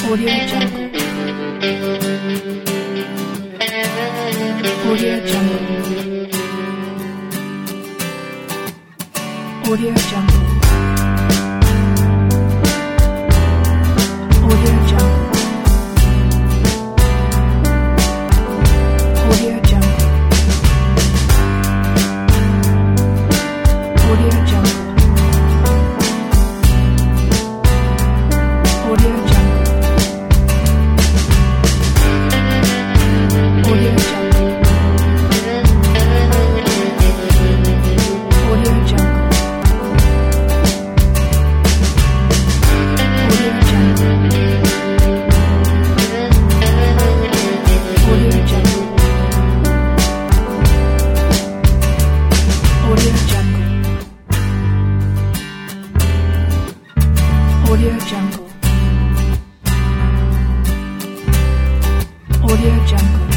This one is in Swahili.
Audio Jungle. Audio Jungle. Audio Jungle. Audio Jungle. Audio Jungle. Audio Jungle. Audio Jungle. Audio Jungle. Audio Jungle. Audio Jungle. Audio Jungle. Audio Jungle. Audio Jungle. Audio Jungle.